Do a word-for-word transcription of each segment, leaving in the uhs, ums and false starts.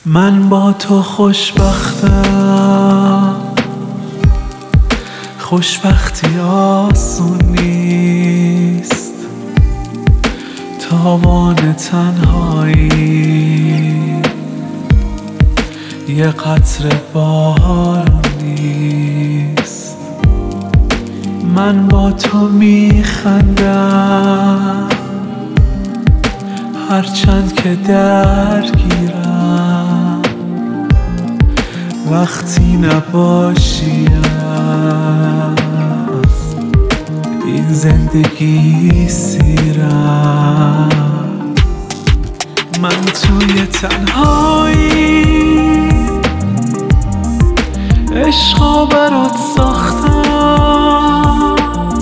من با تو خوشبختم، خوشبختی آسون نیست، تاوان تنهایی یه قطره بارون نیست. من با تو میخندم هرچند که درگیرم، وقتی نباشی از این زندگی سیرم. من توی تنهایی عشقا برات ساختم،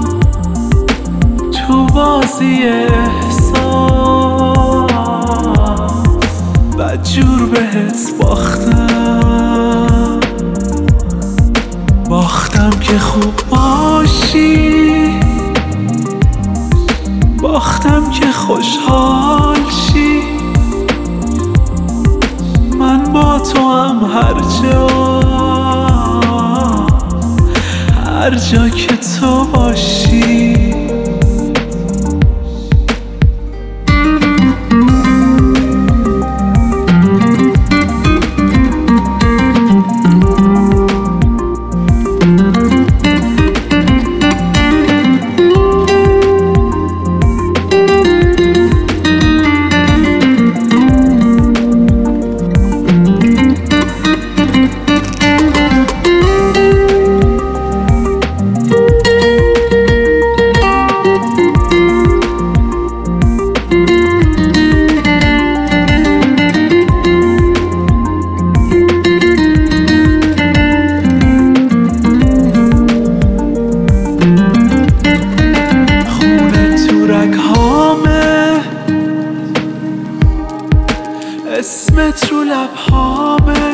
تو بازی احساس بدجور بهت باختم. باختم که خوب باشی، باختم که خوشحال شی. من با تو هم هر جا هر جا که تو باشی. اسمت رو لبهامه،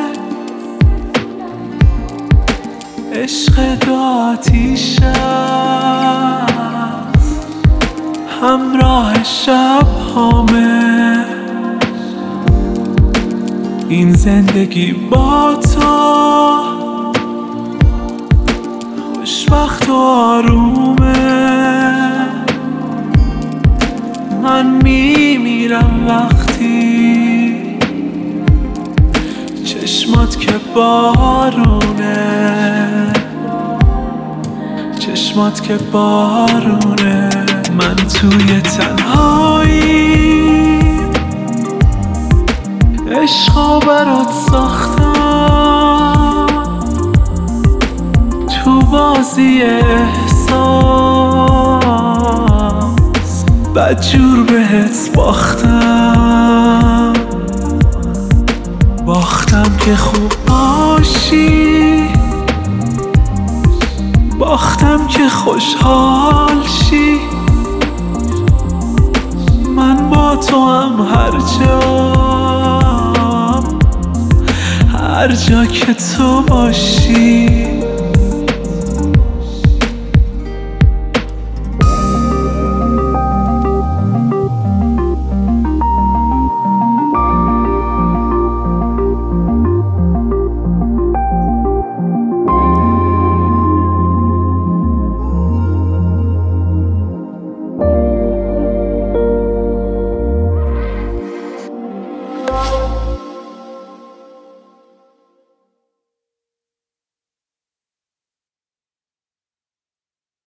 عشق دو آتیش است، همراه شب هامه. این زندگی با تو خوشبخت و آرومه. من میمیرم وقتی چشمات که بارونه، چشمات که بارونه. من توی تنهایی عشقا برات ساختم، تو بازی احساس بدجور بهت باختم. باختم که خوب باشی، باختم که خوشحال شی. من با تو هم هر جا هر جا که تو باشی.